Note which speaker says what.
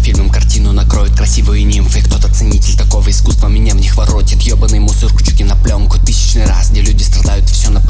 Speaker 1: фильмом картину накроют красивые нимфы. Кто-то ценитель такого искусства меня в них воротит. Ёбаный мусор, крючки на пленку тысячный раз, где люди страдают, и все на